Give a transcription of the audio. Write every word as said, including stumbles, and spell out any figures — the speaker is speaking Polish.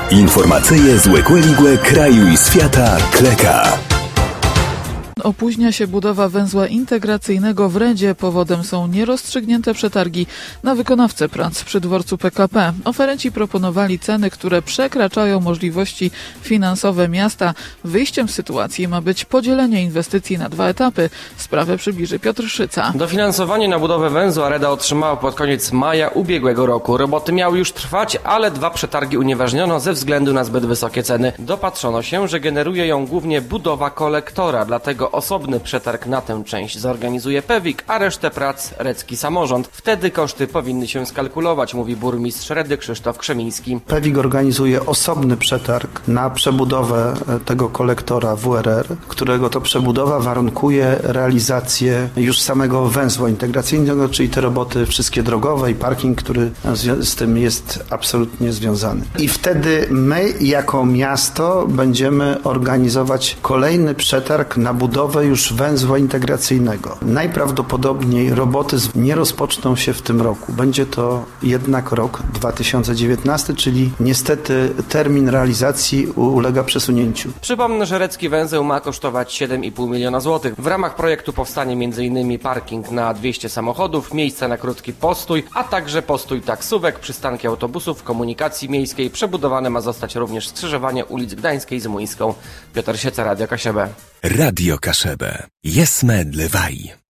Informacyje z Łekłe kraju i świata Kleka. Opóźnia się budowa węzła integracyjnego w Redzie. Powodem są nierozstrzygnięte przetargi na wykonawcę prac przy dworcu P K P. Oferenci proponowali ceny, które przekraczają możliwości finansowe miasta. Wyjściem z sytuacji ma być podzielenie inwestycji na dwa etapy. Sprawę przybliży Piotr Szyca. Dofinansowanie na budowę węzła Reda otrzymała pod koniec maja ubiegłego roku. Roboty miały już trwać, ale dwa przetargi unieważniono ze względu na zbyt wysokie ceny. Dopatrzono się, że generuje ją głównie budowa kolektora, dlatego osobny przetarg na tę część zorganizuje Pewik, a resztę prac recki samorząd. Wtedy koszty powinny się skalkulować, mówi burmistrz Redy Krzysztof Krzemiński. Pewik organizuje osobny przetarg na przebudowę tego kolektora W R R, którego to przebudowa warunkuje realizację już samego węzła integracyjnego, czyli te roboty wszystkie drogowe i parking, który z tym jest absolutnie związany. I wtedy my jako miasto będziemy organizować kolejny przetarg na budowę już węzła integracyjnego. Najprawdopodobniej roboty nie rozpoczną się w tym roku. Będzie to jednak rok dwa tysiące dziewiętnasty, czyli niestety termin realizacji ulega przesunięciu. Przypomnę, że recki węzeł ma kosztować siedem i pół miliona złotych. W ramach projektu powstanie między innymi parking na dwieście samochodów, miejsca na krótki postój, a także postój taksówek, przystanki autobusów, komunikacji miejskiej. Przebudowane ma zostać również skrzyżowanie ulic Gdańskiej z Młyńską. Piotr Szyca, Radio Kaszebę. Radio Kaszebę. Jesme dlewaj.